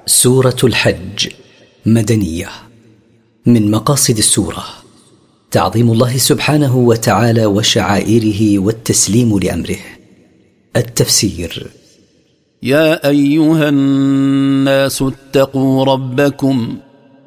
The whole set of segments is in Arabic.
سورة الحج مدنية. من مقاصد السورة تعظيم الله سبحانه وتعالى وشعائره والتسليم لأمره. التفسير: يا أيها الناس اتقوا ربكم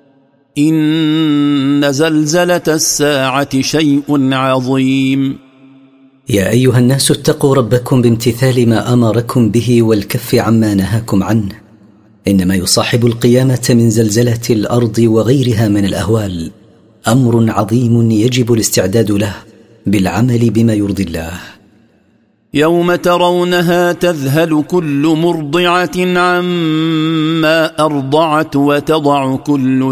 إن زلزلة الساعة شيء عظيم. يا أيها الناس اتقوا ربكم بامتثال ما أمركم به والكف عما نهاكم عنه. إنما يصاحب القيامة من زلزلة الأرض وغيرها من الأهوال أمر عظيم يجب الاستعداد له بالعمل بما يرضي الله. يوم ترونها تذهل كل مرضعة عما أرضعت وتضع كل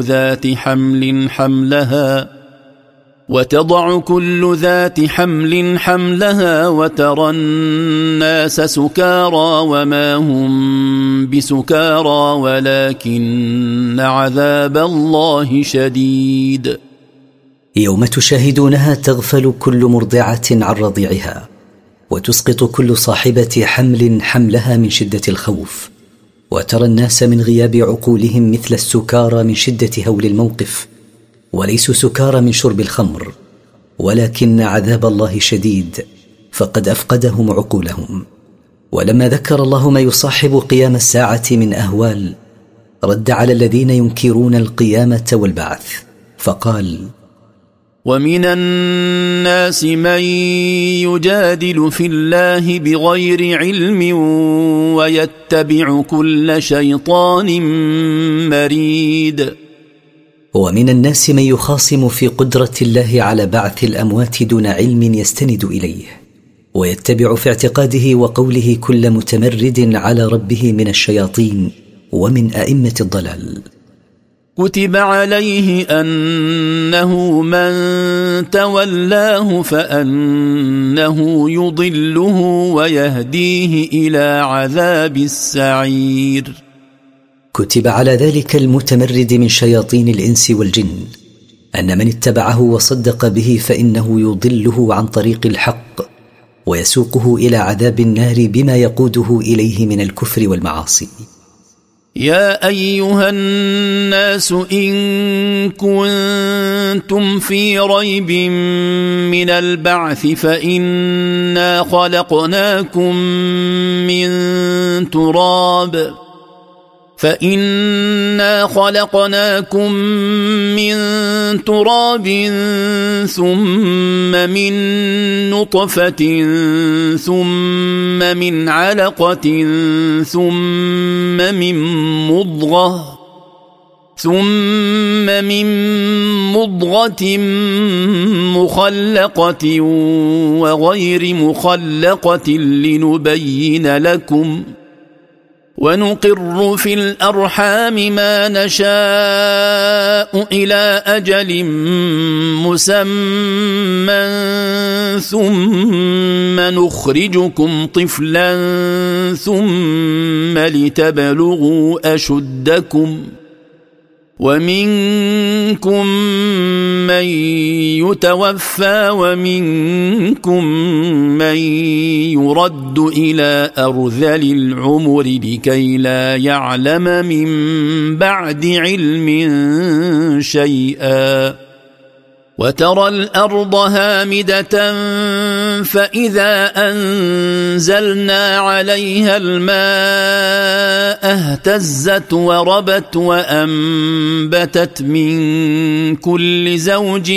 ذات حمل حملها وترى الناس سكارى وما هم بسكارى ولكن عذاب الله شديد. يوم تشاهدونها تغفل كل مرضعة عن رضيعها وتسقط كل صاحبة حمل حملها من شدة الخوف، وترى الناس من غياب عقولهم مثل السكارى من شدة هول الموقف، وليسوا سكارى من شرب الخمر، ولكن عذاب الله شديد فقد أفقدهم عقولهم. ولما ذكر الله ما يصاحب قيام الساعة من أهوال رد على الذين ينكرون القيامة والبعث فقال: ومن الناس من يجادل في الله بغير علم ويتبع كل شيطان مريد. ومن الناس من يخاصم في قدرة الله على بعث الأموات دون علم يستند إليه، ويتبع في اعتقاده وقوله كل متمرد على ربه من الشياطين ومن أئمة الضلال. كتب عليه أنه من تولاه فأنه يضله ويهديه إلى عذاب السعير. كتب على ذلك المتمرد من شياطين الإنس والجن أن من اتبعه وصدق به فإنه يضله عن طريق الحق ويسوقه إلى عذاب النار بما يقوده إليه من الكفر والمعاصي. يا أيها الناس إن كنتم في ريب من البعث فإنا خلقناكم من تراب ثم من نطفة ثم من علقة ثم من مضغة مخلقة وغير مخلقة لنبين لكم، ونقر في الأرحام ما نشاء إلى أجل مسمى ثم نخرجكم طفلا ثم لتبلغوا أشدكم، ومنكم من يتوفى ومنكم من يرد إلى أرذل العمر لكي لا يعلم من بعد علم شيئا. وترى الأرض هامدة فإذا أنزلنا عليها الماء اهتزت وربت وأنبتت من كل زوج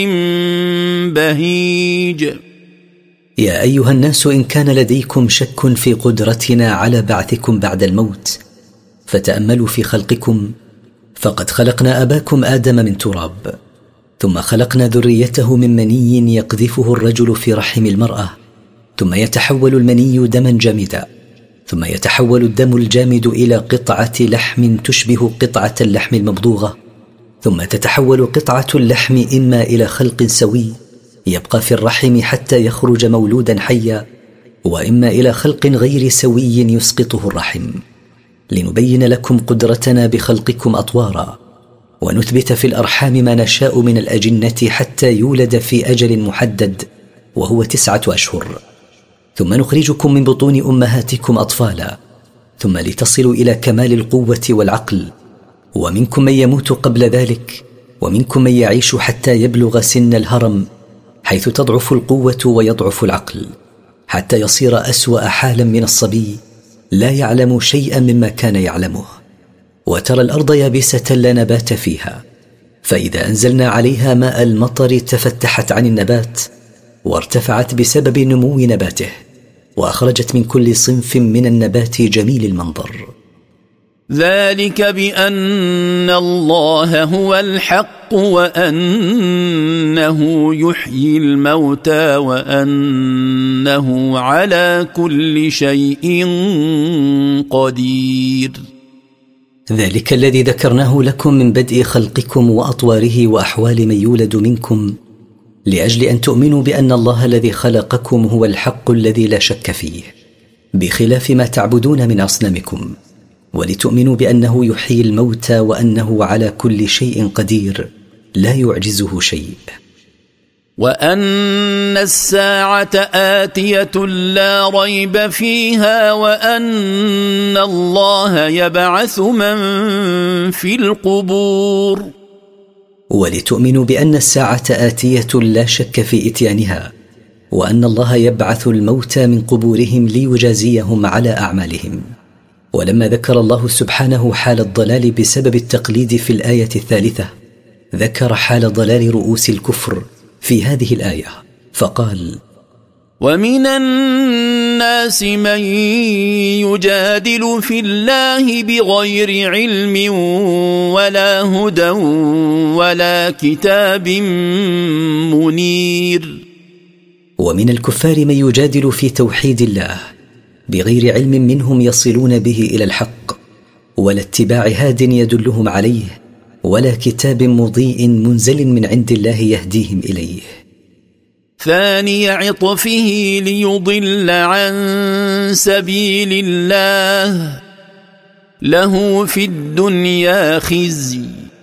بهيج. يا أيها الناس إن كان لديكم شك في قدرتنا على بعثكم بعد الموت فتأملوا في خلقكم، فقد خلقنا أباكم آدم من تراب، ثم خلقنا ذريته من مني يقذفه الرجل في رحم المرأة، ثم يتحول المني دما جامدا، ثم يتحول الدم الجامد إلى قطعة لحم تشبه قطعة اللحم الممضوغة، ثم تتحول قطعة اللحم إما إلى خلق سوي يبقى في الرحم حتى يخرج مولودا حيا، وإما إلى خلق غير سوي يسقطه الرحم، لنبين لكم قدرتنا بخلقكم أطوارا، ونثبت في الأرحام ما نشاء من الأجنة حتى يولد في أجل محدد وهو 9 أشهر، ثم نخرجكم من بطون أمهاتكم أطفالا، ثم لتصلوا إلى كمال القوة والعقل ومنكم من يموت قبل ذلك، ومنكم من يعيش حتى يبلغ سن الهرم، حيث تضعف القوة ويضعف العقل، حتى يصير أسوأ حالا من الصبي لا يعلم شيئا مما كان يعلمه. وترى الأرض يابسة لا نبات فيها، فإذا أنزلنا عليها ماء المطر تفتحت عن النبات وارتفعت بسبب نمو نباته، وأخرجت من كل صنف من النبات جميل المنظر. ذلك بأن الله هو الحق وأنه يحيي الموتى وأنه على كل شيء قدير. ذلك الذي ذكرناه لكم من بدء خلقكم وأطواره وأحوال من يولد منكم، لأجل أن تؤمنوا بأن الله الذي خلقكم هو الحق الذي لا شك فيه، بخلاف ما تعبدون من أصنامكم، ولتؤمنوا بأنه يحيي الموتى وأنه على كل شيء قدير لا يعجزه شيء. وأن الساعة آتية لا ريب فيها وأن الله يبعث من في القبور. ولتؤمنوا بأن الساعة آتية لا شك في إتيانها، وأن الله يبعث الموتى من قبورهم ليجازيهم على أعمالهم. ولما ذكر الله سبحانه حال الضلال بسبب التقليد في الآية الثالثة، ذكر حال ضلال رؤوس الكفر في هذه الآية فقال: ومن الناس من يجادل في الله بغير علم ولا هدى ولا كتاب منير. ومن الكفار من يجادل في توحيد الله بغير علم منهم يصلون به إلى الحق، ولا اتباع هاد يدلهم عليه، ولا كتاب مضيء منزل من عند الله يهديهم إليه. ثاني عطفه ليضل عن سبيل الله، له في الدنيا خزي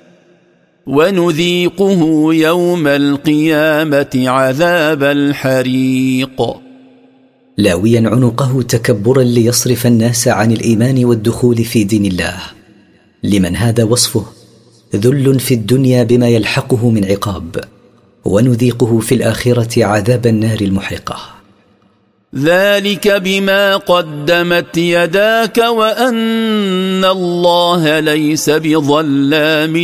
ونذيقه يوم القيامة عذاب الحريق. لاويا عنقه تكبرا ليصرف الناس عن الإيمان والدخول في دين الله، لمن هذا وصفه ذل في الدنيا بما يلحقه من عقاب، ونذيقه في الآخرة عذاب النار المحرقة. ذلك بما قدمت يداك وأن الله ليس بظلام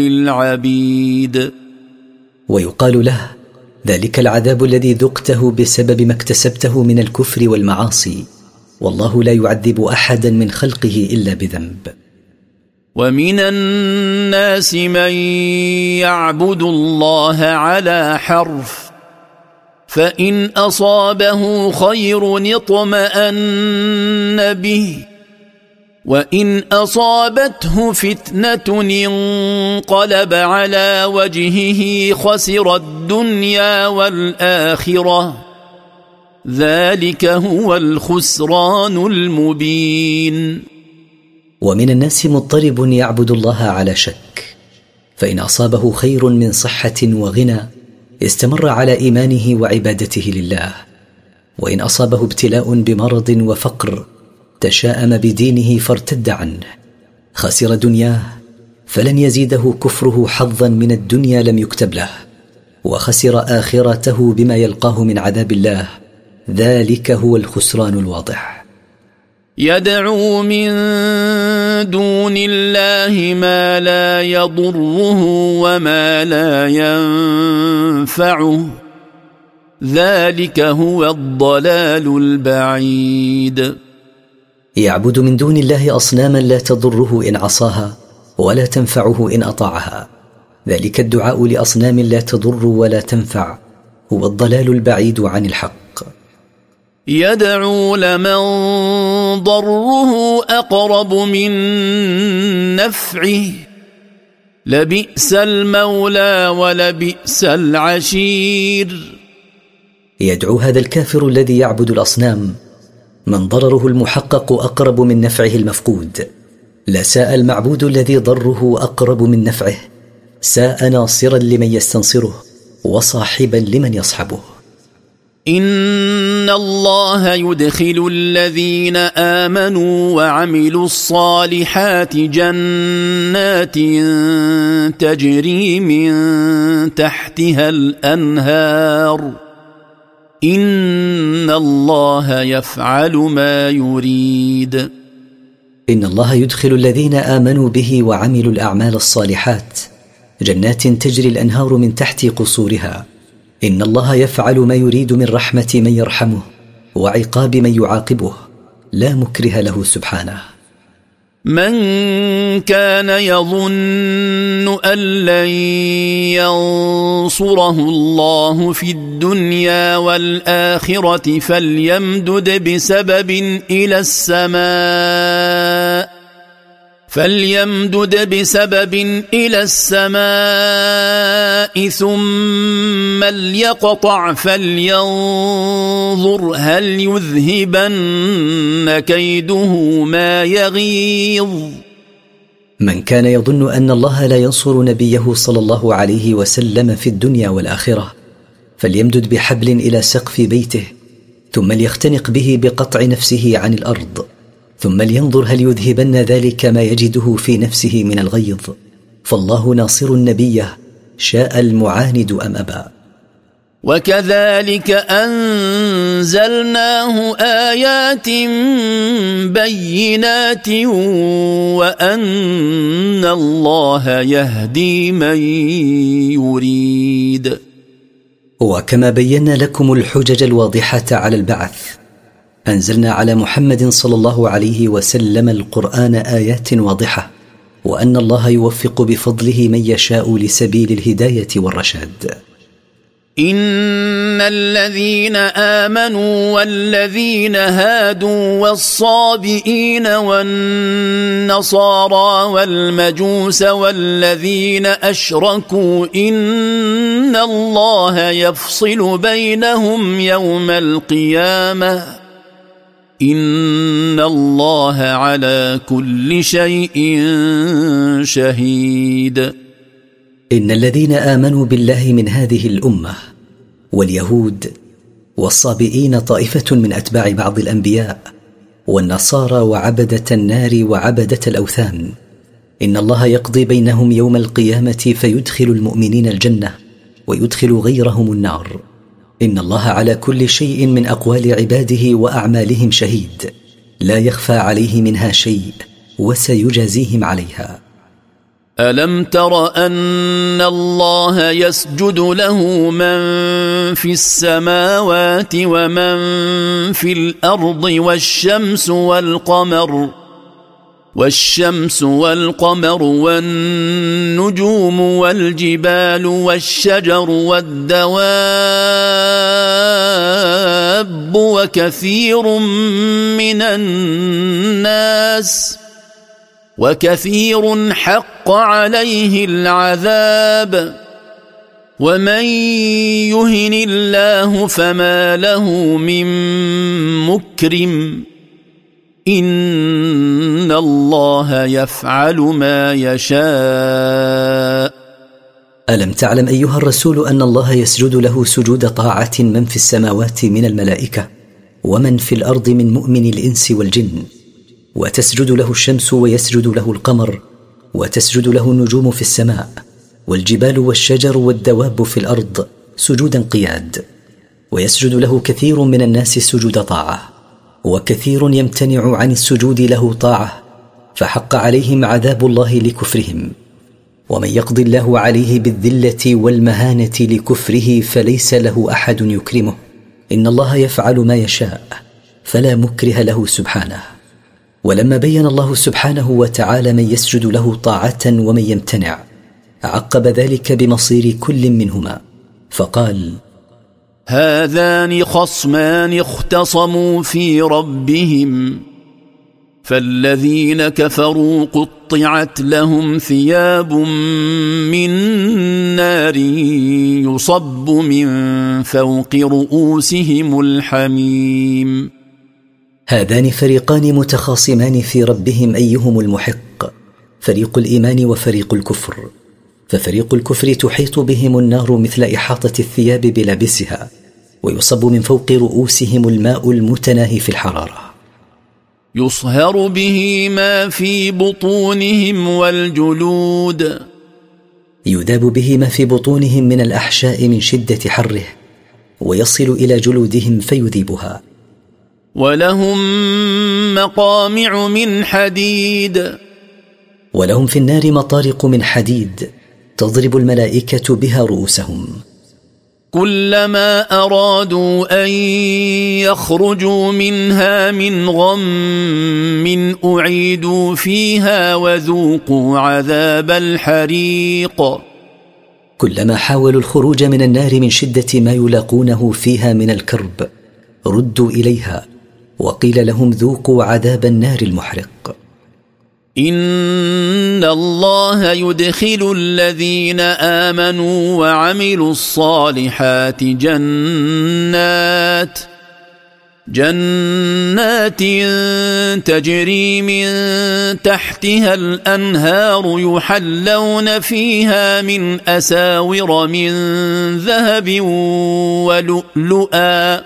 للعبيد. ويقال له: ذلك العذاب الذي ذقته بسبب ما اكتسبته من الكفر والمعاصي، والله لا يعذب أحدا من خلقه إلا بذنب. ومن الناس من يعبد الله على حرف، فإن أصابه خير اطمأن به، وإن أصابته فتنة انقلب على وجهه خسر الدنيا والآخرة، ذلك هو الخسران المبين. ومن الناس مضطرب يعبد الله على شك، فإن أصابه خير من صحة وغنى استمر على إيمانه وعبادته لله، وإن أصابه ابتلاء بمرض وفقر تشاءم بدينه فارتد عنه، خسر دنياه فلن يزيده كفره حظا من الدنيا لم يكتب له، وخسر آخرته بما يلقاه من عذاب الله، ذلك هو الخسران الواضح. يدعو من دون الله ما لا يضره وما لا ينفعه، ذلك هو الضلال البعيد. يعبد من دون الله أصناما لا تضره إن عصاها ولا تنفعه إن أطاعها، ذلك الدعاء لأصنام لا تضر ولا تنفع هو الضلال البعيد عن الحق. يدعو لمن ضره أقرب من نفعه، لبئس المولى ولبئس العشير. يدعو هذا الكافر الذي يعبد الأصنام من ضرره المحقق أقرب من نفعه المفقود، لا ساء المعبود الذي ضره أقرب من نفعه، ساء ناصرا لمن يستنصره وصاحبا لمن يصحبه. إن الله يدخل الذين آمنوا وعملوا الصالحات جنات تجري من تحتها الأنهار إن الله يفعل ما يريد. إن الله يدخل الذين آمنوا به وعملوا الأعمال الصالحات جنات تجري الأنهار من تحت قصورها. إن الله يفعل ما يريد من رحمة من يرحمه وعقاب من يعاقبه، لا مكره له سبحانه. من كان يظن أن لن ينصره الله في الدنيا والآخرة فليمدد بسبب إلى السماء ثم ليقطع فلينظر هل يذهبن كيده ما يغيظ. من كان يظن أن الله لا ينصر نبيه صلى الله عليه وسلم في الدنيا والآخرة فليمدد بحبل إلى سقف بيته ثم ليختنق به بقطع نفسه عن الأرض ثم لينظر هل يذهبن ذلك ما يجده في نفسه من الغيظ، فالله ناصر النبي شاء المعاند أم أبى. وكذلك أنزلناه آيات بينات وأن الله يهدي من يريد. وكما بينا لكم الحجج الواضحة على البعث أنزلنا على محمد صلى الله عليه وسلم القرآن آيات واضحة، وأن الله يوفق بفضله من يشاء لسبيل الهداية والرشاد. إن الذين آمنوا والذين هادوا والصابئين والنصارى والمجوس والذين أشركوا إن الله يفصل بينهم يوم القيامة إن الله على كل شيء شهيد. إن الذين آمنوا بالله من هذه الأمة واليهود والصابئين طائفة من أتباع بعض الأنبياء والنصارى وعبدة النار وعبدة الأوثان إن الله يقضي بينهم يوم القيامة فيدخل المؤمنين الجنة ويدخل غيرهم النار. إن الله على كل شيء من أقوال عباده وأعمالهم شهيد، لا يخفى عليه منها شيء وسيجازيهم عليها. ألم تر أن الله يسجد له من في السماوات ومن في الأرض والشمس والقمر والنجوم والجبال والشجر والدواب وكثير حق عليه العذاب ومن يهن الله فما له من مكرم إن الله يفعل ما يشاء. ألم تعلم أيها الرسول أن الله يسجد له سجود طاعة من في السماوات من الملائكة ومن في الأرض من مؤمن الإنس والجن، وتسجد له الشمس ويسجد له القمر وتسجد له النجوم في السماء والجبال والشجر والدواب في الأرض سجودا قياد، ويسجد له كثير من الناس سجود طاعة، وكثير يمتنع عن السجود له طاعة فحق عليهم عذاب الله لكفرهم. ومن يقضي الله عليه بالذلة والمهانة لكفره فليس له أحد يكرمه. إن الله يفعل ما يشاء فلا مكره له سبحانه. ولما بين الله سبحانه وتعالى من يسجد له طاعة ومن يمتنع عقب ذلك بمصير كل منهما فقال: هذان خصمان اختصموا في ربهم فالذين كفروا قطعت لهم ثياب من نار يصب من فوق رؤوسهم الحميم. هذان فريقان متخاصمان في ربهم أيهم المحق، فريق الإيمان وفريق الكفر. ففريق الكفر تحيط بهم النار مثل إحاطة الثياب بلابسها، ويصب من فوق رؤوسهم الماء المتناهي في الحرارة، يصهر به ما في بطونهم والجلود، يذاب به ما في بطونهم من الأحشاء من شدة حره، ويصل إلى جلودهم فيذيبها. ولهم مقامع من حديد، ولهم في النار مطارق من حديد تضرب الملائكة بها رؤوسهم. كلما أرادوا أن يخرجوا منها من غم أعيدوا فيها وذوقوا عذاب الحريق. كلما حاولوا الخروج من النار من شدة ما يلاقونه فيها من الكرب ردوا إليها وقيل لهم ذوقوا عذاب النار المحرق. إن الله يدخل الذين آمنوا وعملوا الصالحات جنات تجري من تحتها الأنهار يحلون فيها من أساور من ذهب ولؤلؤا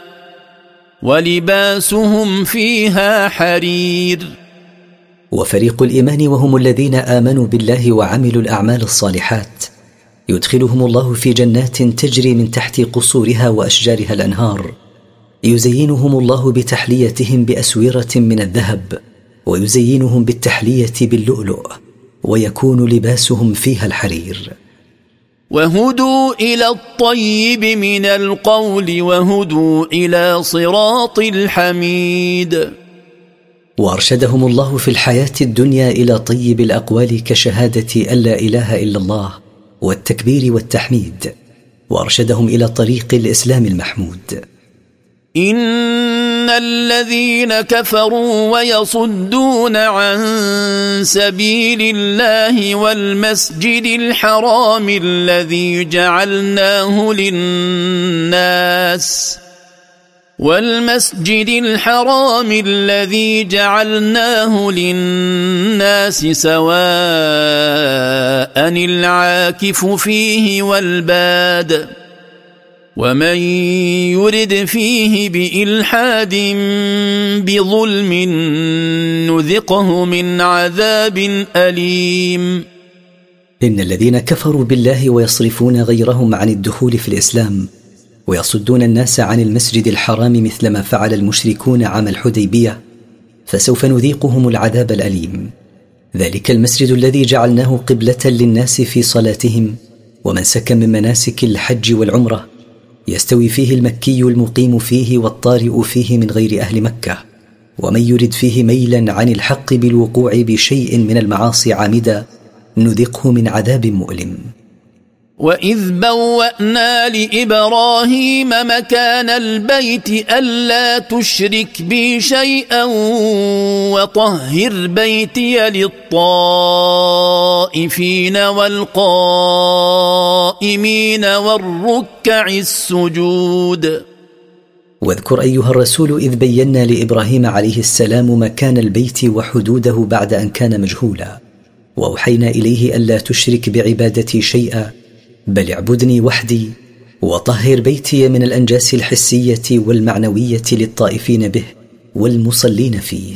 ولباسهم فيها حرير. وفريق الإيمان وهم الذين آمنوا بالله وعملوا الأعمال الصالحات يدخلهم الله في جنات تجري من تحت قصورها وأشجارها الأنهار، يزينهم الله بتحليتهم بأسورة من الذهب ويزينهم بالتحلية باللؤلؤ ويكون لباسهم فيها الحرير. وهدوا إلى الطيب من القول وهدوا إلى صراط الحميد. وأرشدهم الله في الحياة الدنيا إلى طيب الأقوال كشهادة أن لا إله إلا الله والتكبير والتحميد، وأرشدهم إلى طريق الإسلام المحمود. إن الذين كفروا ويصدون عن سبيل الله والمسجد الحرام الذي جعلناه للناس سواء العاكف فيه والباد ومن يرد فيه بإلحاد بظلم نذقه من عذاب أليم. إن الذين كفروا بالله ويصرفون غيرهم عن الدخول في الإسلام ويصدون الناس عن المسجد الحرام مثل ما فعل المشركون عام الحديبية فسوف نذيقهم العذاب الأليم. ذلك المسجد الذي جعلناه قبلة للناس في صلاتهم ومنسكا من مناسك الحج والعمرة، يستوي فيه المكي المقيم فيه والطارئ فيه من غير أهل مكة، ومن يرد فيه ميلا عن الحق بالوقوع بشيء من المعاصي عامدا نذقه من عذاب مؤلم. وإذ بوأنا لإبراهيم مكان البيت ألا تشرك بي شيئا وطهر بيتي للطائفين والقائمين والركع السجود. واذكر أيها الرسول إذ بينا لإبراهيم عليه السلام مكان البيت وحدوده بعد أن كان مجهولا، وأوحينا إليه ألا تشرك بعبادتي شيئا بل اعبدني وحدي وطهر بيتي من الأنجاس الحسية والمعنوية للطائفين به والمصلين فيه.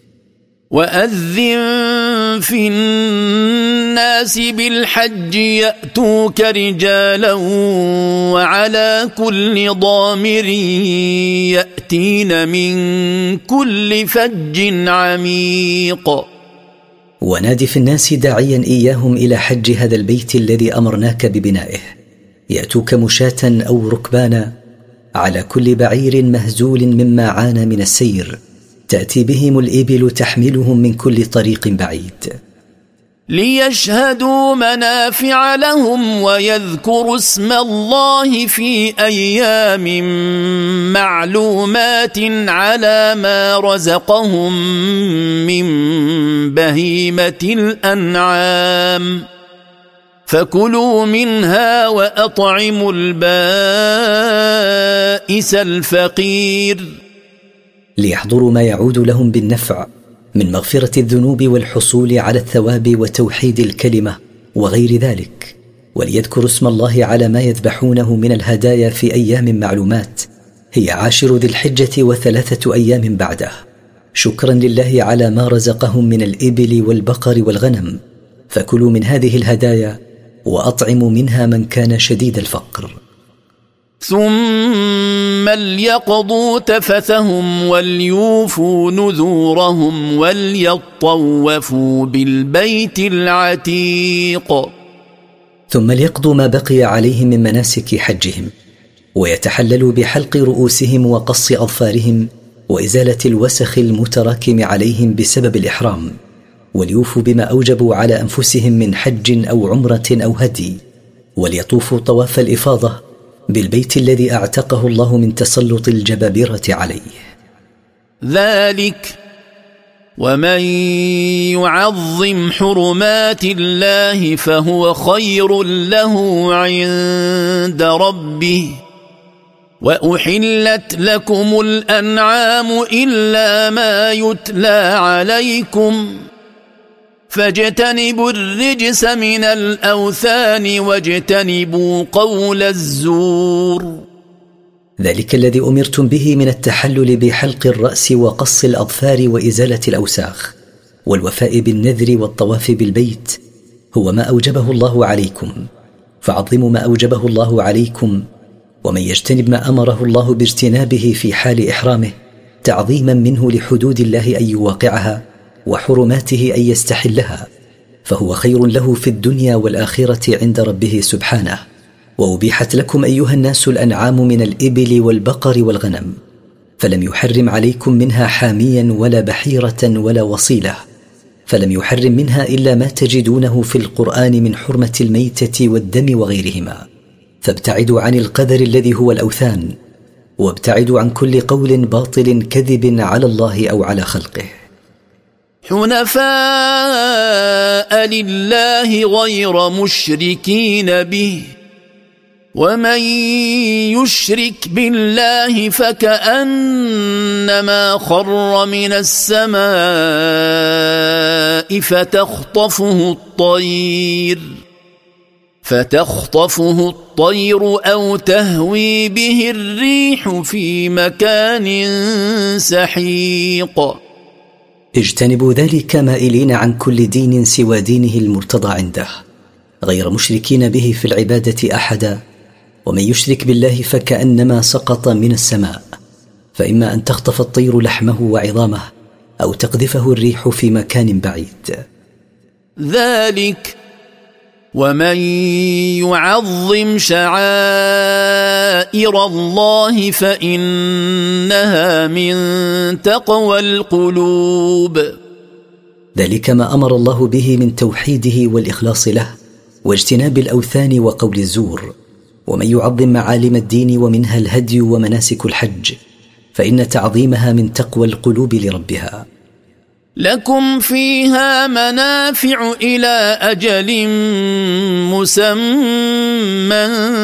وأذن في الناس بالحج يأتوك رجالا وعلى كل ضامر يأتين من كل فج عميق. ونادي في الناس داعيا إياهم إلى حج هذا البيت الذي أمرناك ببنائه، يأتوك مشاة أو ركبانا على كل بعير مهزول مما عانى من السير، تأتي بهم الإبل تحملهم من كل طريق بعيد. ليشهدوا منافع لهم ويذكروا اسم الله في أيام معلومات على ما رزقهم من بهيمة الأنعام فكلوا منها وأطعموا البائس الفقير. ليحضروا ما يعود لهم بالنفع من مغفرة الذنوب والحصول على الثواب وتوحيد الكلمة وغير ذلك، وليذكروا اسم الله على ما يذبحونه من الهدايا في أيام معلومات هي 10 ذي الحجة و3 أيام بعده، شكرا لله على ما رزقهم من الإبل والبقر والغنم، فكلوا من هذه الهدايا وأطعموا منها من كان شديد الفقر. ثم ليقضوا تفثهم وليوفوا نذورهم وليطوفوا بالبيت العتيق. ثم ليقضوا ما بقي عليهم من مناسك حجهم، ويتحللوا بحلق رؤوسهم وقص أظفارهم وإزالة الوسخ المتراكم عليهم بسبب الإحرام، وليوفوا بما أوجبوا على أنفسهم من حج أو عمرة أو هدي، وليطوفوا طواف الإفاضة بالبيت الذي أعتقه الله من تسلط الجبابرة عليه. ذلك ومن يعظم حرمات الله فهو خير له عند ربه، وأحلت لكم الأنعام إلا ما يتلى عليكم، فاجتنبوا الرجس من الأوثان واجتنبوا قول الزور. ذلك الذي أمرتم به من التحلل بحلق الرأس وقص الأظفار وإزالة الأوساخ والوفاء بالنذر والطواف بالبيت هو ما أوجبه الله عليكم، فعظموا ما أوجبه الله عليكم، ومن يجتنب ما أمره الله باجتنابه في حال إحرامه تعظيما منه لحدود الله أن يواقعها وحرماته أن يستحلها، فهو خير له في الدنيا والآخرة عند ربه سبحانه. وأبيحت لكم أيها الناس الأنعام من الإبل والبقر والغنم، فلم يحرم عليكم منها حاميا ولا بحيرة ولا وصيلة، فلم يحرم منها إلا ما تجدونه في القرآن من حرمة الميتة والدم وغيرهما، فابتعدوا عن القدر الذي هو الأوثان، وابتعدوا عن كل قول باطل كذب على الله أو على خلقه. حنفاء لله غير مشركين به، ومن يشرك بالله فكأنما خر من السماء فتخطفه الطير أو تهوي به الريح في مكان سحيق. اجتنبوا ذلك مائلين عن كل دين سوى دينه المرتضى عنده، غير مشركين به في العبادة أحدا، ومن يشرك بالله فكأنما سقط من السماء، فإما أن تخطف الطير لحمه وعظامه أو تقذفه الريح في مكان بعيد. ذلك ومن يعظم شعائر الله فإنها من تقوى القلوب. ذلك ما أمر الله به من توحيده والإخلاص له واجتناب الأوثان وقول الزور. ومن يعظم معالم الدين ومنها الهدي ومناسك الحج فإن تعظيمها من تقوى القلوب لربها. لكم فيها منافع إلى أجل مسمى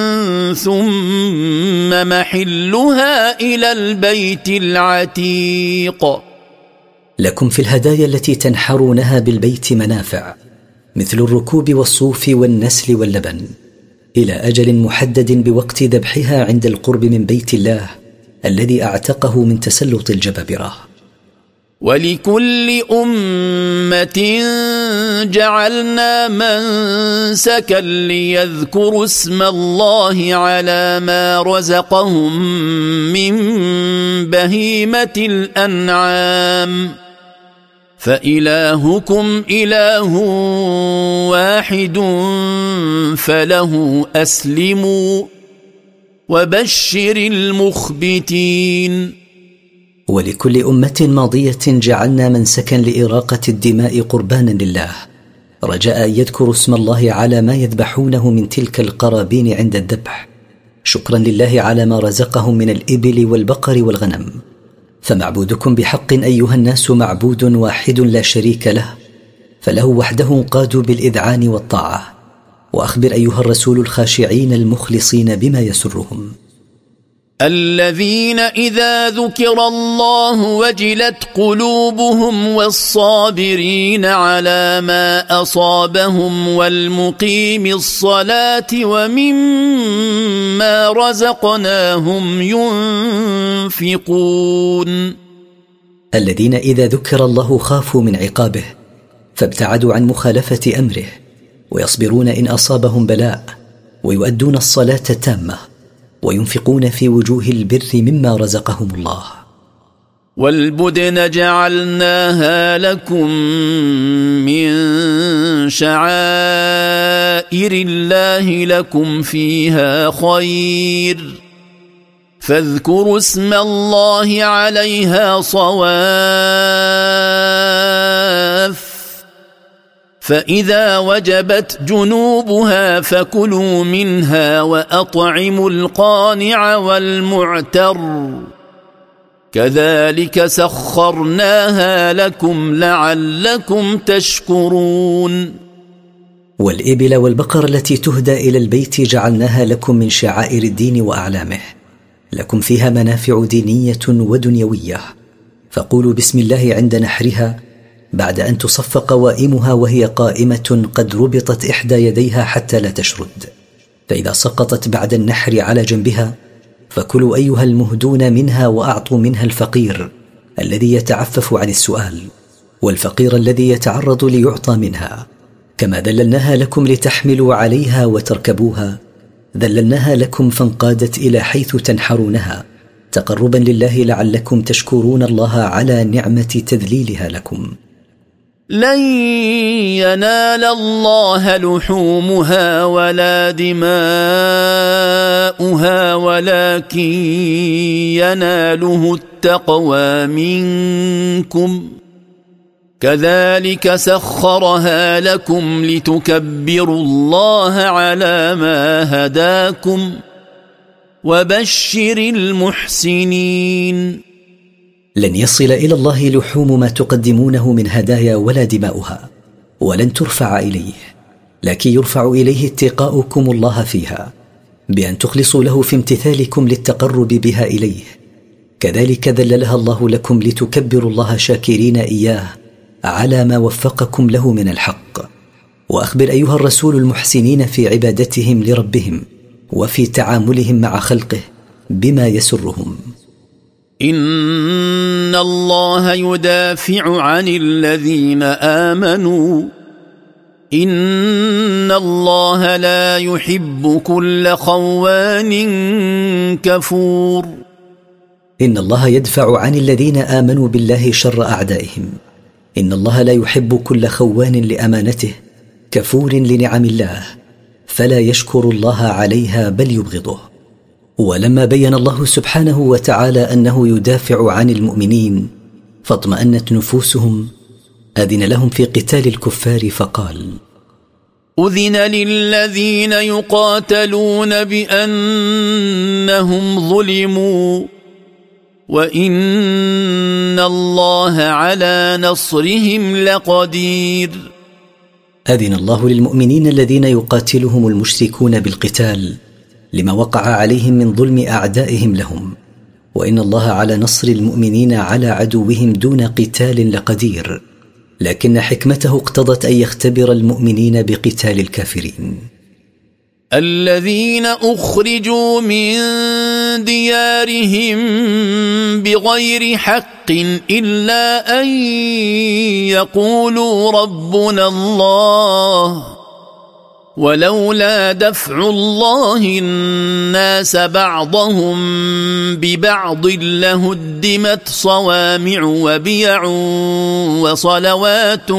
ثم محلها إلى البيت العتيق. لكم في الهدايا التي تنحرونها بالبيت منافع مثل الركوب والصوف والنسل واللبن إلى أجل محدد بوقت ذبحها عند القرب من بيت الله الذي أعتقه من تسلط الجبابرة. ولكل أمة جعلنا منسكا ليذكروا اسم الله على ما رزقهم من بهيمة الأنعام فإلهكم إله واحد فله أسلموا وبشر المخبتين. ولكل أمة ماضية جعلنا منسكا لإراقة الدماء قربانا لله رجاء أن يذكروا اسم الله على ما يذبحونه من تلك القرابين عند الذبح شكرا لله على ما رزقهم من الإبل والبقر والغنم. فمعبودكم بحق أيها الناس معبود واحد لا شريك له، فله وحده قادوا بالإذعان والطاعة. وأخبر أيها الرسول الخاشعين المخلصين بما يسرهم. الذين إذا ذكر الله وجلت قلوبهم والصابرين على ما أصابهم والمقيم الصلاة ومما رزقناهم ينفقون الذين إذا ذكر الله خافوا من عقابه فابتعدوا عن مخالفة أمره ويصبرون إن أصابهم بلاء ويؤدون الصلاة تامة وينفقون في وجوه البر مما رزقهم الله. والبدن جعلناها لكم من شعائر الله لكم فيها خير فاذكروا اسم الله عليها صواف فإذا وجبت جنوبها فكلوا منها وأطعموا القانع والمعتر كذلك سخرناها لكم لعلكم تشكرون. والإبل والبقر التي تهدى إلى البيت جعلناها لكم من شعائر الدين وأعلامه لكم فيها منافع دينية ودنيوية فقولوا بسم الله عند نحرها بعد أن تصف قوائمها وهي قائمة قد ربطت إحدى يديها حتى لا تشرد فإذا سقطت بعد النحر على جنبها فكلوا أيها المهدون منها وأعطوا منها الفقير الذي يتعفف عن السؤال والفقير الذي يتعرض ليعطى منها كما ذللناها لكم لتحملوا عليها وتركبوها ذللناها لكم فانقادت إلى حيث تنحرونها تقربا لله لعلكم تشكرون الله على نعمة تذليلها لكم. لن ينال الله لحومها ولا دماؤها ولكن يناله التقوى منكم كذلك سخرها لكم لتكبروا الله على ما هداكم وبشر المحسنين. لن يصل إلى الله لحوم ما تقدمونه من هدايا ولا دماؤها ولن ترفع إليه لكن يرفع إليه اتقاؤكم الله فيها بأن تخلصوا له في امتثالكم للتقرب بها إليه كذلك ذللها الله لكم لتكبروا الله شاكرين إياه على ما وفقكم له من الحق. وأخبر أيها الرسول المحسنين في عبادتهم لربهم وفي تعاملهم مع خلقه بما يسرهم. إن الله يدافع عن الذين آمنوا إن الله لا يحب كل خوان كفور. إن الله يدفع عن الذين آمنوا بالله شر أعدائهم إن الله لا يحب كل خوان لأمانته كفور لنعم الله فلا يشكر الله عليها بل يبغضه. ولما بين الله سبحانه وتعالى أنه يدافع عن المؤمنين فاطمأنت نفوسهم أذن لهم في قتال الكفار فقال أذن للذين يقاتلون بأنهم ظلموا وإن الله على نصرهم لقدير. أذن الله للمؤمنين الذين يقاتلهم المشركون بالقتال لما وقع عليهم من ظلم أعدائهم لهم وإن الله على نصر المؤمنين على عدوهم دون قتال لقدير لكن حكمته اقتضت أن يختبر المؤمنين بقتال الكافرين. الذين أخرجوا من ديارهم بغير حق إلا أن يقولوا ربنا الله ولولا دفع الله الناس بعضهم ببعض لهدمت صوامع وبيع وصلوات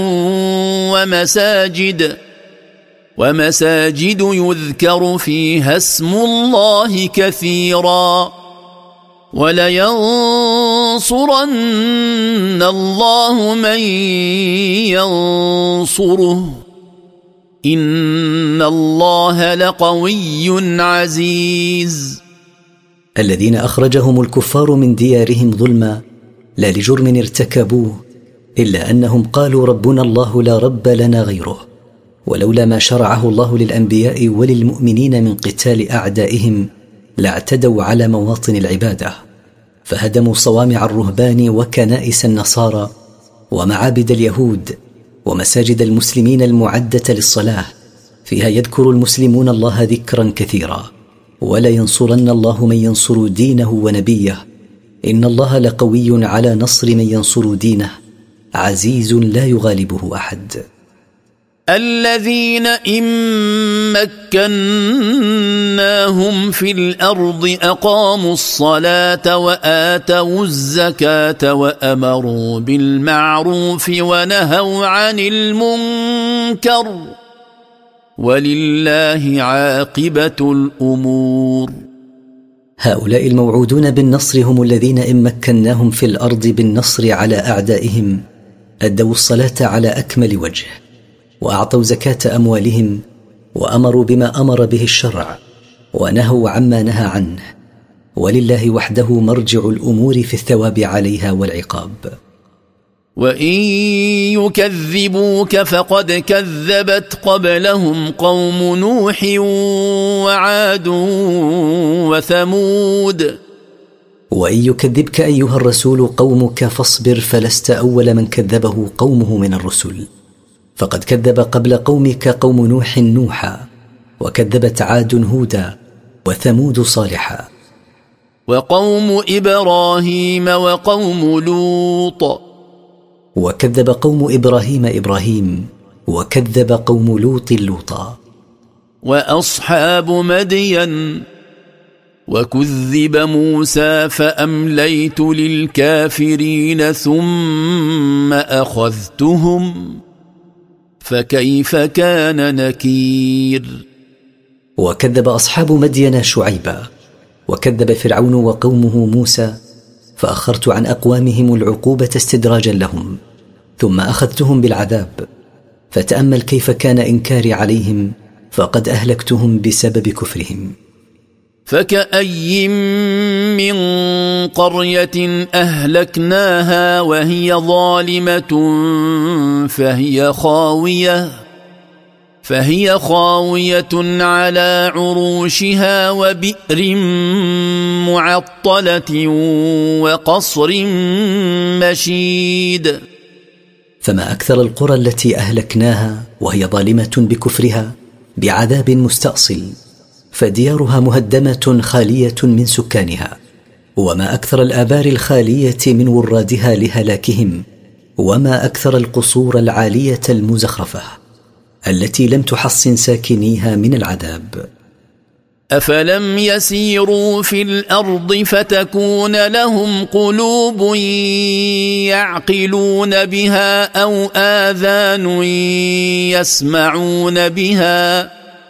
ومساجد يذكر فيها اسم الله كثيرا ولينصرن الله من ينصره إن الله لقوي عزيز. الذين أخرجهم الكفار من ديارهم ظلما لا لجرم ارتكبوه إلا أنهم قالوا ربنا الله لا رب لنا غيره ولولا ما شرعه الله للأنبياء وللمؤمنين من قتال أعدائهم لاعتدوا على مواطن العبادة، فهدموا صوامع الرهبان وكنائس النصارى ومعابد اليهود ومساجد المسلمين المعدة للصلاة، فيها يذكر المسلمون الله ذكرا كثيرا. ولا ينصرن الله من ينصر دينه ونبيه، إن الله لقوي على نصر من ينصر دينه، عزيز لا يغالبه أحد. الذين إن مكناهم في الأرض أقاموا الصلاة وآتوا الزكاة وأمروا بالمعروف ونهوا عن المنكر، ولله عاقبة الأمور. هؤلاء الموعودون بالنصر هم الذين إن مكناهم في الأرض بالنصر على أعدائهم أدوا الصلاة على أكمل وجه، وأعطوا زكاة أموالهم، وأمروا بما أمر به الشرع، ونهوا عما نهى عنه، ولله وحده مرجع الأمور في الثواب عليها والعقاب. وإن يكذبوك فقد كذبت قبلهم قوم نوح وعاد وثمود. وإن يكذبك أيها الرسول قومك فاصبر، فلست أول من كذبه قومه من الرسل، فقد كذب قبل قومك قوم نوح نوحا، وكذبت عاد هودا، وثمود صالحا، وقوم إبراهيم وقوم لوط، وكذب قوم إبراهيم إبراهيم، وكذب قوم لوط لوطا، وأصحاب مدين، وكذب موسى فأمليت للكافرين ثم أخذتهم فكيف كان نكير. وكذب أصحاب مدين شعيبا، وكذب فرعون وقومه موسى، فأخرت عن أقوامهم العقوبة استدراجا لهم، ثم أخذتهم بالعذاب، فتأمل كيف كان إنكاري عليهم، فقد أهلكتهم بسبب كفرهم. فكأي من قرية أهلكناها وهي ظالمة فهي خاوية على عروشها وبئر معطلة وقصر مشيد. فما أكثر القرى التي أهلكناها وهي ظالمة بكفرها بعذاب مستأصل، فديارها مهدمة خالية من سكانها، وما أكثر الآبار الخالية من ورادها لهلاكهم، وما أكثر القصور العالية المزخرفة التي لم تحصن ساكنيها من العذاب. أفلم يسيروا في الأرض فتكون لهم قلوب يعقلون بها أو آذان يسمعون بها،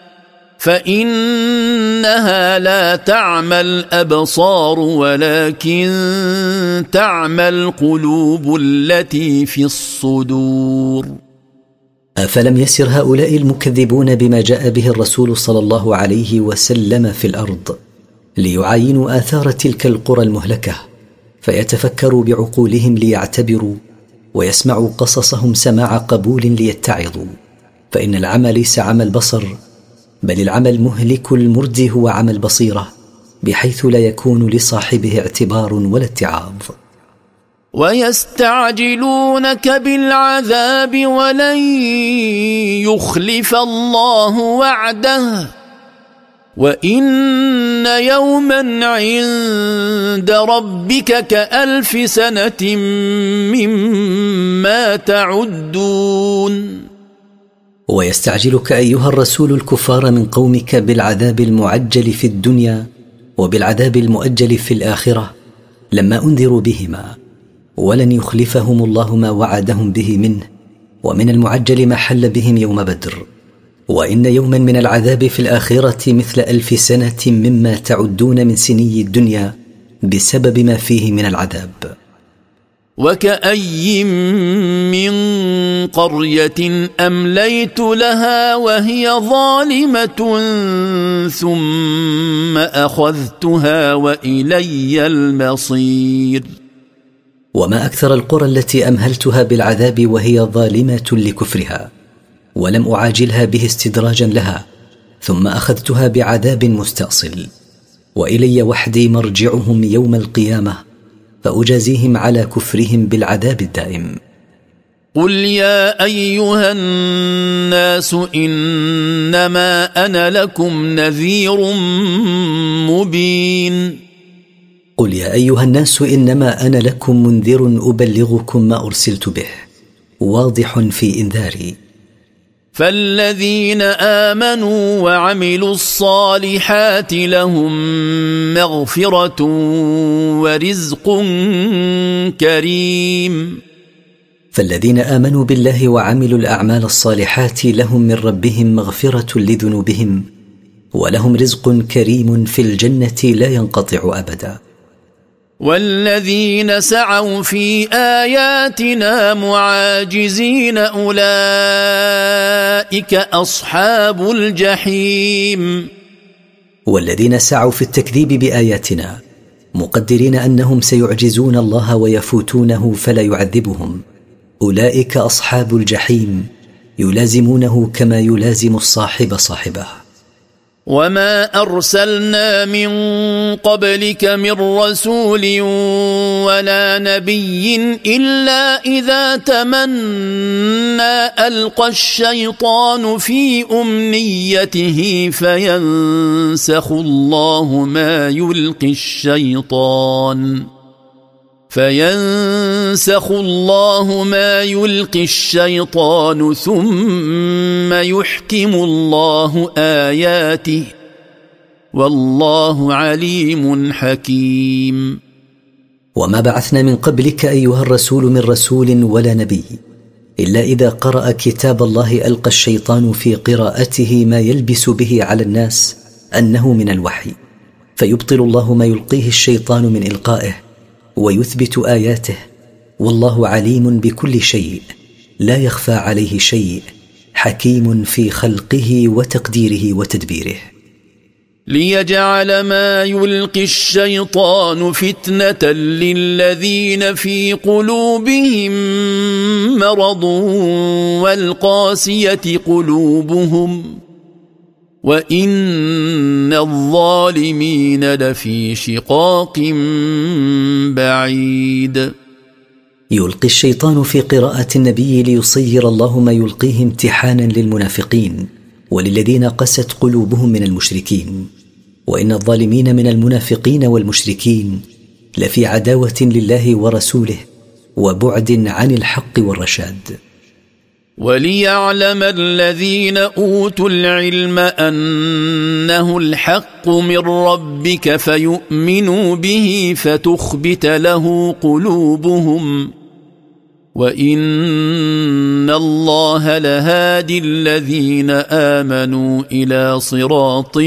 فإنها لا تعمى الأبصار ولكن تعمى القلوب التي في الصدور. أفلم يسر هؤلاء المكذبون بما جاء به الرسول صلى الله عليه وسلم في الأرض ليعاينوا آثار تلك القرى المهلكة، فيتفكروا بعقولهم ليعتبروا، ويسمعوا قصصهم سماع قبول ليتعظوا، فإن العمى ليس عمى البصر، بل العمى المهلك المردي هو عمى البصيرة، بحيث لا يكون لصاحبه اعتبار ولا اتعاظ. ويستعجلونك بالعذاب ولن يخلف الله وعده، وإن يوما عند ربك كألف سنة مما تعدون. ويستعجلك أيها الرسول الكفار من قومك بالعذاب المعجل في الدنيا وبالعذاب المؤجل في الآخرة لما أنذروا بهما، ولن يخلفهم الله ما وعدهم به منه، ومن المعجل ما حل بهم يوم بدر، وإن يوما من العذاب في الآخرة مثل 1000 سنة مما تعدون من سني الدنيا بسبب ما فيه من العذاب. وكأي من قرية أمليت لها وهي ظالمة ثم أخذتها وإلي المصير. وما أكثر القرى التي أمهلتها بالعذاب وهي ظالمة لكفرها، ولم أعاجلها به استدراجا لها، ثم أخذتها بعذاب مستأصل. وإلي وحدي مرجعهم يوم القيامة فأجازيهم على كفرهم بالعذاب الدائم. قل يا أيها الناس إنما أنا لكم نذير مبين. قل يا أيها الناس إنما أنا لكم منذر أبلغكم ما أرسلت به واضح في إنذاري. فالذين آمنوا وعملوا الصالحات لهم مغفرة ورزق كريم. فالذين آمنوا بالله وعملوا الأعمال الصالحات لهم من ربهم مغفرة لذنوبهم ولهم رزق كريم في الجنة لا ينقطع أبدا. والذين سعوا في آياتنا معاجزين أولئك أصحاب الجحيم. والذين سعوا في التكذيب بآياتنا مقدرين أنهم سيعجزون الله ويفوتونه فلا يعذبهم، أولئك أصحاب الجحيم يلازمونه كما يلازم الصاحب صاحبه. وما أرسلنا من قبلك من رسول ولا نبي إلا إذا تمنى ألقى الشيطان في أمنيته فينسخ الله ما يلقي الشيطان ثم يحكم الله آياته والله عليم حكيم. وما بعثنا من قبلك أيها الرسول من رسول ولا نبي إلا إذا قرأ كتاب الله ألقى الشيطان في قراءته ما يلبس به على الناس أنه من الوحي، فيبطل الله ما يلقيه الشيطان من إلقائه ويثبت آياته، والله عليم بكل شيء لا يخفى عليه شيء، حكيم في خلقه وتقديره وتدبيره. ليجعل ما يلقي الشيطان فتنة للذين في قلوبهم مرض والقاسية قلوبهم وإن الظالمين لفي شقاق بعيد. يلقي الشيطان في قراءة النبي ليصير الله ما يلقيه امتحانا للمنافقين وللذين قست قلوبهم من المشركين، وإن الظالمين من المنافقين والمشركين لفي عداوة لله ورسوله وبعد عن الحق والرشاد. وليعلم الذين أوتوا العلم أنه الحق من ربك فيؤمنوا به فتخبت له قلوبهم وإن الله لهادي الذين آمنوا إلى صراط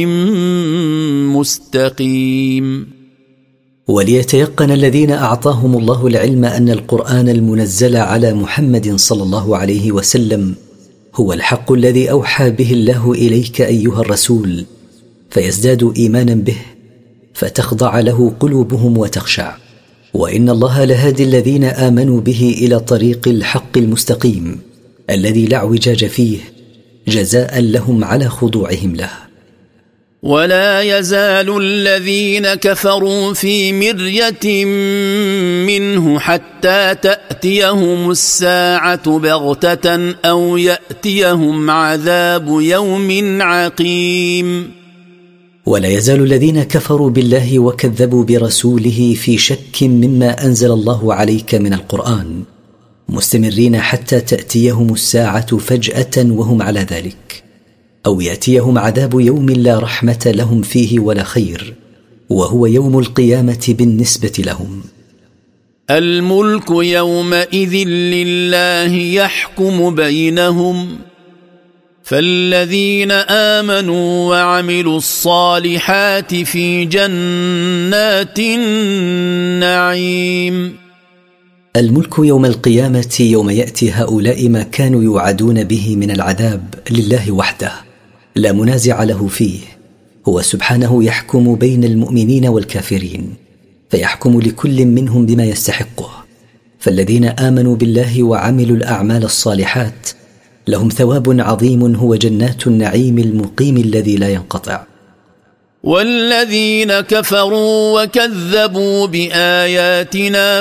مستقيم. وليتيقن الذين أعطاهم الله العلم أن القرآن المنزل على محمد صلى الله عليه وسلم هو الحق الذي أوحى به الله إليك أيها الرسول، فيزدادوا إيمانا به فتخضع له قلوبهم وتخشع، وإن الله لهادي الذين آمنوا به إلى طريق الحق المستقيم الذي لا اعوجاج فيه جزاء لهم على خضوعهم له. ولا يزال الذين كفروا في مرية منه حتى تأتيهم الساعة بغتة أو يأتيهم عذاب يوم عقيم. ولا يزال الذين كفروا بالله وكذبوا برسوله في شك مما أنزل الله عليك من القرآن مستمرين حتى تأتيهم الساعة فجأة وهم على ذلك، أو يأتيهم عذاب يوم لا رحمة لهم فيه ولا خير، وهو يوم القيامة بالنسبة لهم. الملك يومئذ لله يحكم بينهم فالذين آمنوا وعملوا الصالحات في جنات النعيم. الملك يوم القيامة يوم يأتي هؤلاء ما كانوا يوعدون به من العذاب لله وحده لا منازع له فيه، هو سبحانه يحكم بين المؤمنين والكافرين فيحكم لكل منهم بما يستحقه. فالذين آمنوا بالله وعملوا الأعمال الصالحات لهم ثواب عظيم هو جنات النعيم المقيم الذي لا ينقطع. والذين كفروا وكذبوا بآياتنا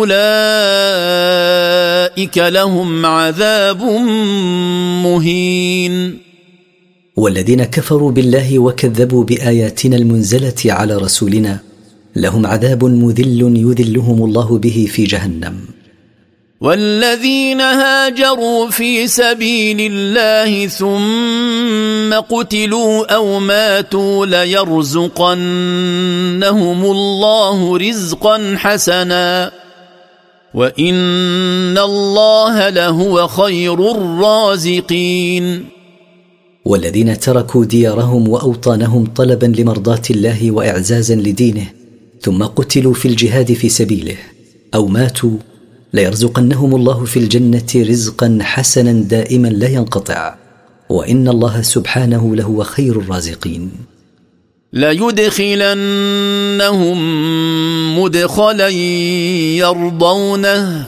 فأولئك لهم عذاب مهين. والذين كفروا بالله وكذبوا بآياتنا المنزلة على رسولنا لهم عذاب مذل يذلهم الله به في جهنم. والذين هاجروا في سبيل الله ثم قتلوا أو ماتوا ليرزقنهم الله رزقا حسنا وإن الله لهو خير الرازقين. والذين تركوا ديارهم وأوطانهم طلبا لمرضاة الله وإعزازا لدينه ثم قتلوا في الجهاد في سبيله أو ماتوا ليرزقنهم الله في الجنة رزقا حسنا دائما لا ينقطع وإن الله سبحانه لهو خير الرازقين. ليدخلنهم مدخلا يرضونه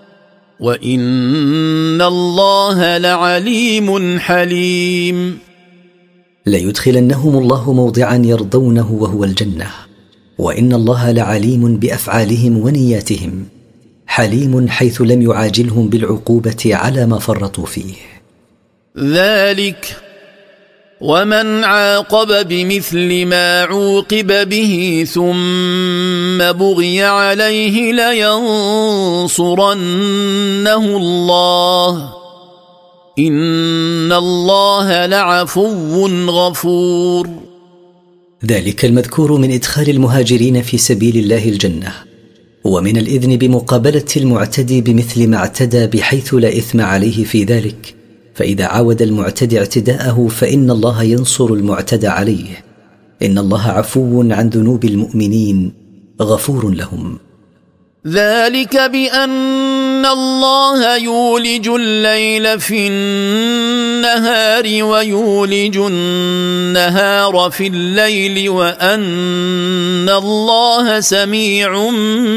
وإن الله لعليم حليم. ليدخلنهم الله موضعا يرضونه وهو الجنة وإن الله لعليم بأفعالهم ونياتهم حليم حيث لم يعاجلهم بالعقوبة على ما فرطوا فيه. ذلك ومن عاقب بمثل ما عوقب به ثم بغي عليه لينصرنه الله إن الله لعفو غفور. ذلك المذكور من إدخال المهاجرين في سبيل الله الجنة ومن الإذن بمقابلة المعتدي بمثل ما اعتدى بحيث لا إثم عليه في ذلك، فإذا عاود المعتدي اعتداءه فإن الله ينصر المعتدى عليه. إن الله عفو عن ذنوب المؤمنين غفور لهم. ذلك بأن الله يولج الليل في النهار ويولج النهار في الليل وأن الله سميع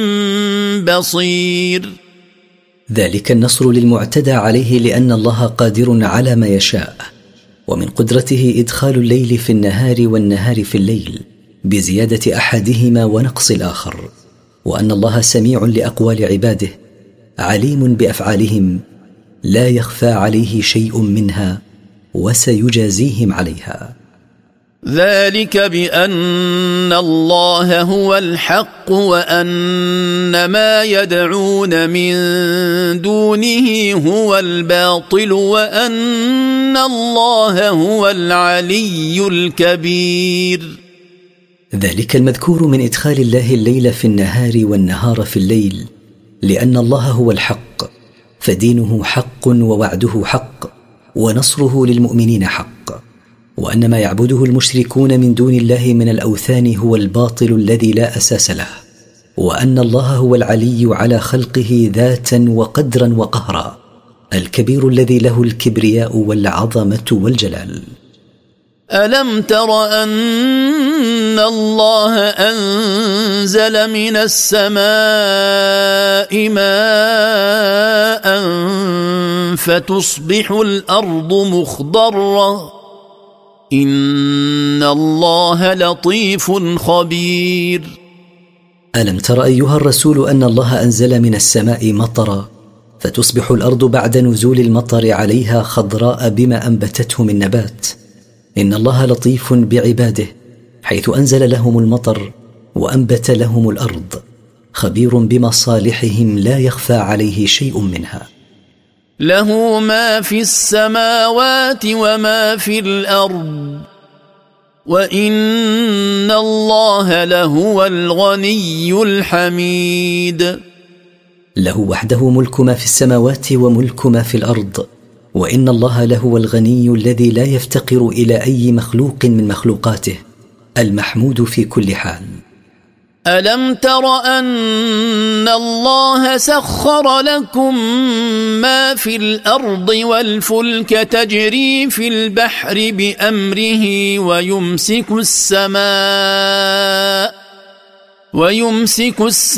بصير. ذلك النصر للمعتدى عليه لأن الله قادر على ما يشاء، ومن قدرته إدخال الليل في النهار والنهار في الليل بزيادة أحدهما ونقص الآخر، وأن الله سميع لأقوال عباده عليم بأفعالهم لا يخفى عليه شيء منها وسيجازيهم عليها. ذلك بأن الله هو الحق وأن ما يدعون من دونه هو الباطل وأن الله هو العلي الكبير. ذلك المذكور من إدخال الله الليل في النهار والنهار في الليل لأن الله هو الحق، فدينه حق ووعده حق ونصره للمؤمنين حق، وأن ما يعبده المشركون من دون الله من الأوثان هو الباطل الذي لا أساس له، وأن الله هو العلي على خلقه ذاتا وقدرا وقهرا، الكبير الذي له الكبرياء والعظمة والجلال. ألم تر أن الله أنزل من السماء ماء فتصبح الأرض مخضرة إن الله لطيف خبير. ألم تر أيها الرسول أن الله أنزل من السماء مطرا فتصبح الأرض بعد نزول المطر عليها خضراء بما أنبتته من نبات. إن الله لطيف بعباده حيث أنزل لهم المطر وأنبت لهم الأرض، خبير بمصالحهم لا يخفى عليه شيء منها. له ما في السماوات وما في الأرض وإن الله لهو الغني الحميد. له وحده ملك ما في السماوات وملك ما في الأرض، وإن الله لهو الغني الذي لا يفتقر إلى أي مخلوق من مخلوقاته، المحمود في كل حال. ألم تر أن الله سخر لكم ما في الأرض والفلك تجري في البحر بأمره ويمسك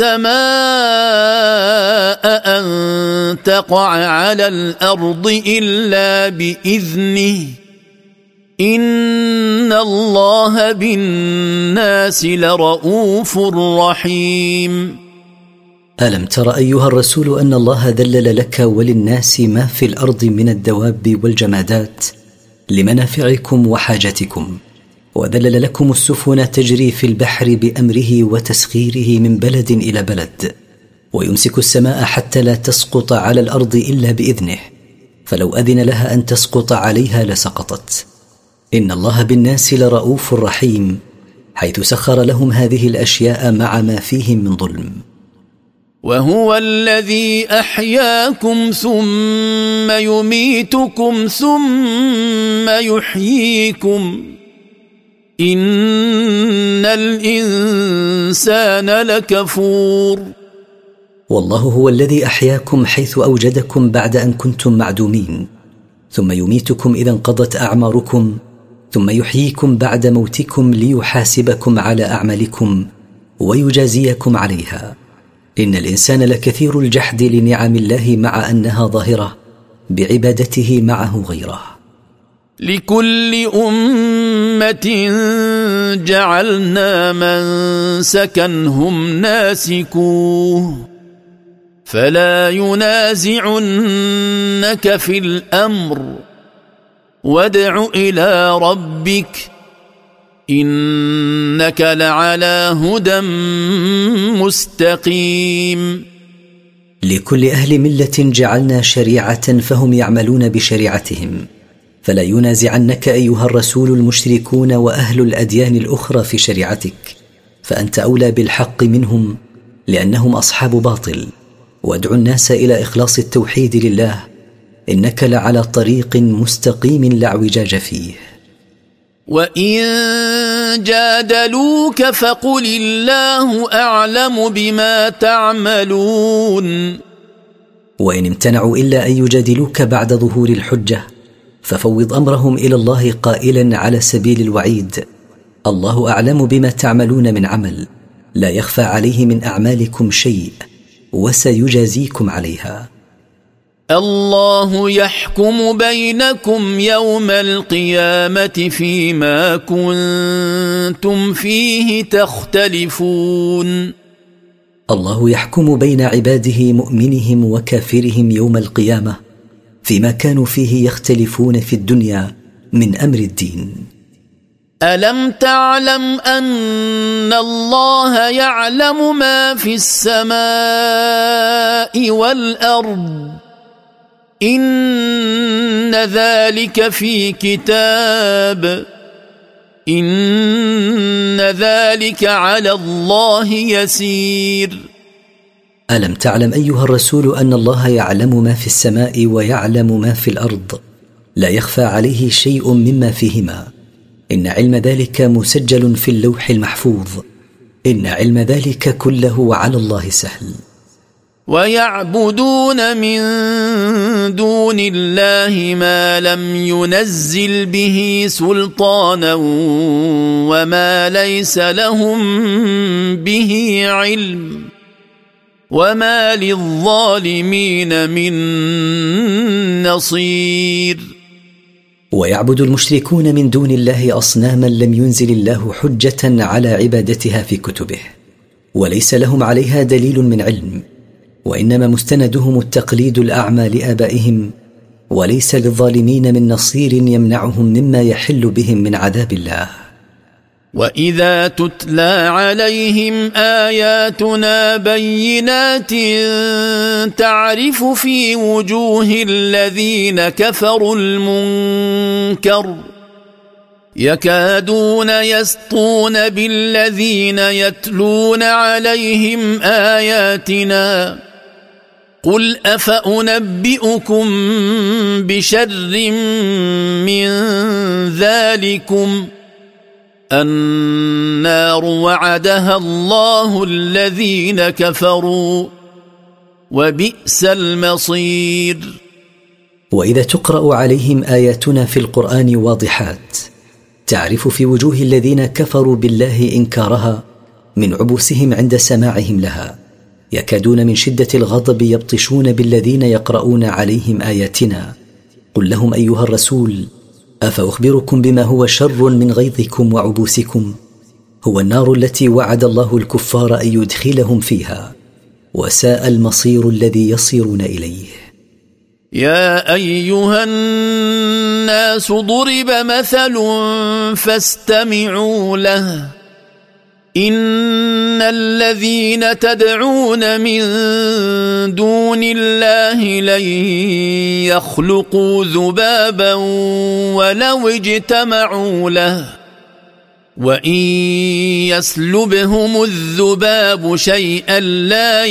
السماء أن تقع على الأرض إلا بإذنه إن الله بالناس لرؤوف رحيم. ألم تر أيها الرسول أن الله ذلل لك وللناس ما في الأرض من الدواب والجمادات لمنافعكم وحاجتكم، وذلل لكم السفن تجري في البحر بأمره وتسخيره من بلد إلى بلد، ويمسك السماء حتى لا تسقط على الأرض إلا بإذنه، فلو أذن لها أن تسقط عليها لسقطت. إن الله بالناس لرؤوف رحيم، حيث سخر لهم هذه الأشياء مع ما فيهم من ظلم. وهو الذي أحياكم ثم يميتكم ثم يحييكم، إن الإنسان لكفور. والله هو الذي أحياكم حيث أوجدكم بعد أن كنتم معدومين، ثم يميتكم إذا انقضت أعماركم، ثم يحييكم بعد موتكم ليحاسبكم على أعمالكم ويجازيكم عليها. إن الإنسان لكثير الجحد لنعم الله مع أنها ظاهرة بعبادته معه غيره. لكل أمة جعلنا منسكا هم ناسكوه فلا ينازعنك في الأمر وادع إلى ربك إنك لعلى هدى مستقيم. لكل أهل ملة جعلنا شريعة فهم يعملون بشريعتهم، فلا ينازعنك أيها الرسول المشركون وأهل الأديان الأخرى في شريعتك، فأنت أولى بالحق منهم لأنهم أصحاب باطل. وادعو الناس إلى إخلاص التوحيد لله، إنك لعلى طريق مستقيم لا اعوجاج فيه. وإن جادلوك فقل الله أعلم بما تعملون. وإن امتنعوا إلا أن يجادلوك بعد ظهور الحجة ففوض أمرهم إلى الله قائلا على سبيل الوعيد: الله أعلم بما تعملون من عمل، لا يخفى عليه من أعمالكم شيء وسيجازيكم عليها. الله يحكم بينكم يوم القيامة فيما كنتم فيه تختلفون. الله يحكم بين عباده مؤمنهم وكافرهم يوم القيامة فيما كانوا فيه يختلفون في الدنيا من أمر الدين. ألم تعلم أن الله يعلم ما في السماء والأرض إن ذلك في كتاب إن ذلك على الله يسير. ألم تعلم أيها الرسول أن الله يعلم ما في السماء ويعلم ما في الأرض، لا يخفى عليه شيء مما فيهما، إن علم ذلك مسجل في اللوح المحفوظ، إن علم ذلك كله على الله سهل. ويعبدون من دون الله ما لم ينزل به سلطانا وما ليس لهم به علم وما للظالمين من نصير. ويعبد المشركون من دون الله أصناما لم ينزل الله حجة على عبادتها في كتبه، وليس لهم عليها دليل من علم، وإنما مستندهم التقليد الأعمى لآبائهم، وليس للظالمين من نصير يمنعهم مما يحل بهم من عذاب الله. وإذا تتلى عليهم آياتنا بينات تعرف في وجوه الذين كفروا المنكر يكادون يسطون بالذين يتلون عليهم آياتنا قل أفأنبئكم بشر من ذلكم النار وعدها الله الذين كفروا وبئس المصير. وإذا تقرأ عليهم آياتنا في القرآن واضحات تعرف في وجوه الذين كفروا بالله إنكارها من عبوسهم عند سماعهم لها، يكادون من شدة الغضب يبطشون بالذين يقرؤون عليهم آياتنا. قل لهم أيها الرسول: أفأخبركم بما هو شر من غيظكم وعبوسكم؟ هو النار التي وعد الله الكفار أن يدخلهم فيها، وساء المصير الذي يصيرون إليه. يا أيها الناس ضرب مثل فاستمعوا له. إن الذين تدعون من دون الله لن يخلقوا ذبابا ولو اجتمعوا له، وإن يسلبهم الذباب شيئا لا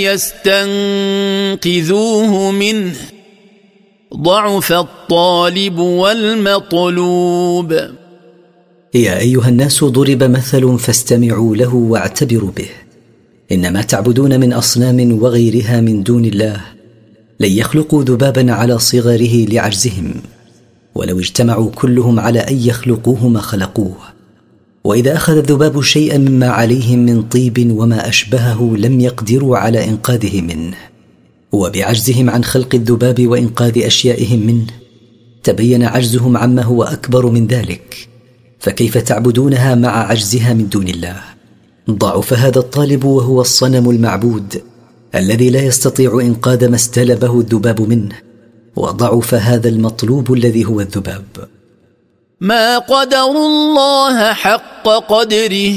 يستنقذوه منه، ضعف الطالب والمطلوب. يا أيها الناس ضرب مثل فاستمعوا له واعتبروا به. إنما تعبدون من أصنام وغيرها من دون الله لن يخلقوا ذبابا على صغره لعجزهم، ولو اجتمعوا كلهم على أن يخلقوه ما خلقوه. وإذا أخذ الذباب شيئا مما عليهم من طيب وما أشبهه لم يقدروا على إنقاذه منه، وبعجزهم عن خلق الذباب وإنقاذ أشيائهم منه تبين عجزهم عما هو أكبر من ذلك، فكيف تعبدونها مع عجزها من دون الله؟ ضعف هذا الطالب وهو الصنم المعبود الذي لا يستطيع إنقاذ ما استلبه الذباب منه، وضعف هذا المطلوب الذي هو الذباب. ما قدروا الله حق قدره،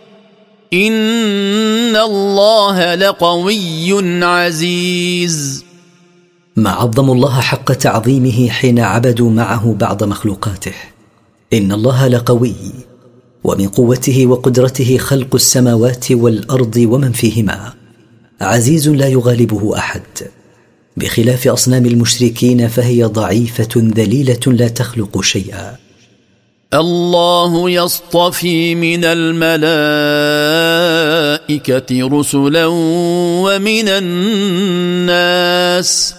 إن الله لقوي عزيز. ما عظموا الله حق تعظيمه حين عبدوا معه بعض مخلوقاته. إن الله لقوي، ومن قوته وقدرته خلق السماوات والأرض ومن فيهما، عزيز لا يغالبه أحد، بخلاف أصنام المشركين فهي ضعيفة ذليلة لا تخلق شيئا. الله يصطفي من الملائكة رسلا ومن الناس،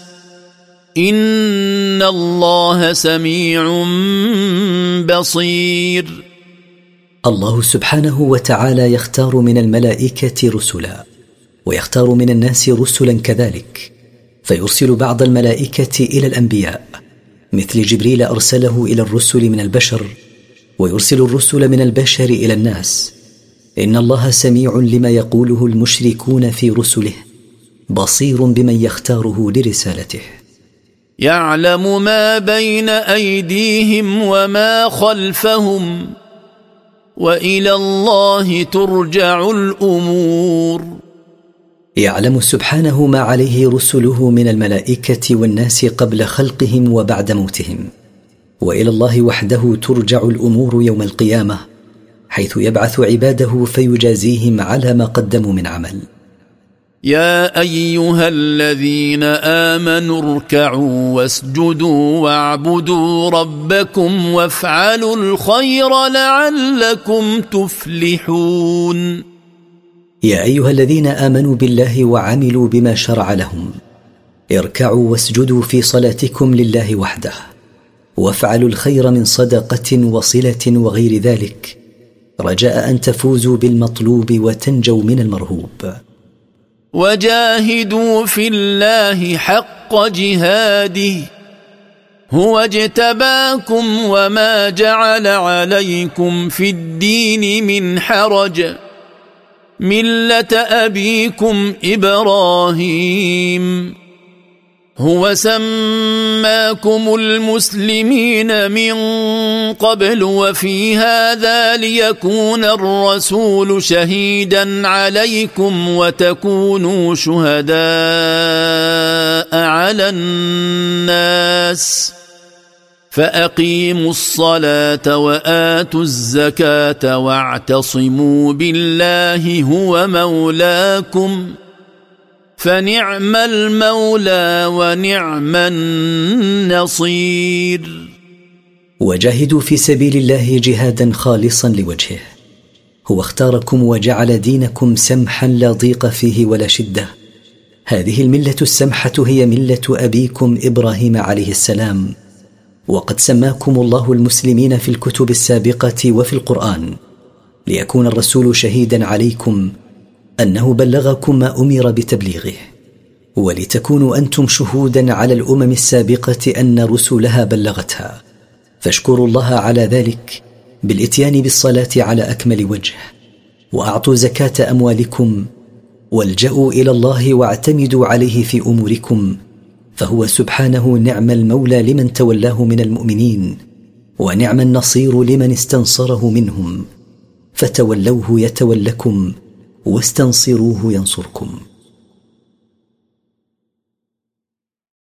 إن الله سميع بصير. الله سبحانه وتعالى يختار من الملائكة رسلا، ويختار من الناس رسلا كذلك، فيرسل بعض الملائكة إلى الأنبياء، مثل جبريل أرسله إلى الرسل من البشر، ويرسل الرسل من البشر إلى الناس. إن الله سميع لما يقوله المشركون في رسله، بصير بمن يختاره لرسالته. يعلم ما بين أيديهم وما خلفهم، وإلى الله ترجع الأمور. يعلم سبحانه ما عليه رسله من الملائكة والناس قبل خلقهم وبعد موتهم، وإلى الله وحده ترجع الأمور يوم القيامة، حيث يبعث عباده فيجازيهم على ما قدموا من عمل. يا أيها الذين آمنوا اركعوا واسجدوا واعبدوا ربكم وافعلوا الخير لعلكم تفلحون. يا أيها الذين آمنوا بالله وعملوا بما شرع لهم، اركعوا واسجدوا في صلاتكم لله وحده، وافعلوا الخير من صدقة وصلة وغير ذلك، رجاء أن تفوزوا بالمطلوب وتنجوا من المرهوب. وجاهدوا في الله حق جهاده، هو اجتباكم وما جعل عليكم في الدين من حرج، ملة أبيكم إبراهيم، هو سماكم المسلمين من قبل وفي هذا ليكون الرسول شهيدا عليكم وتكونوا شهداء على الناس، فأقيموا الصلاة وآتوا الزكاة واعتصموا بالله هو مولاكم، فنعم المولى ونعم النصير. وجاهدوا في سبيل الله جهادا خالصا لوجهه، هو اختاركم وجعل دينكم سمحا لا ضيق فيه ولا شدة. هذه الملة السمحة هي ملة أبيكم إبراهيم عليه السلام، وقد سماكم الله المسلمين في الكتب السابقة وفي القرآن، ليكون الرسول شهيدا عليكم أنه بلغكم ما أمر بتبليغه، ولتكونوا أنتم شهودا على الأمم السابقة أن رسلها بلغتها. فاشكروا الله على ذلك بالاتيان بالصلاة على أكمل وجه، وأعطوا زكاة أموالكم، والجأوا إلى الله واعتمدوا عليه في أموركم، فهو سبحانه نعم المولى لمن تولاه من المؤمنين، ونعم النصير لمن استنصره منهم. فتولوه يتولكم، واستنصروه ينصركم.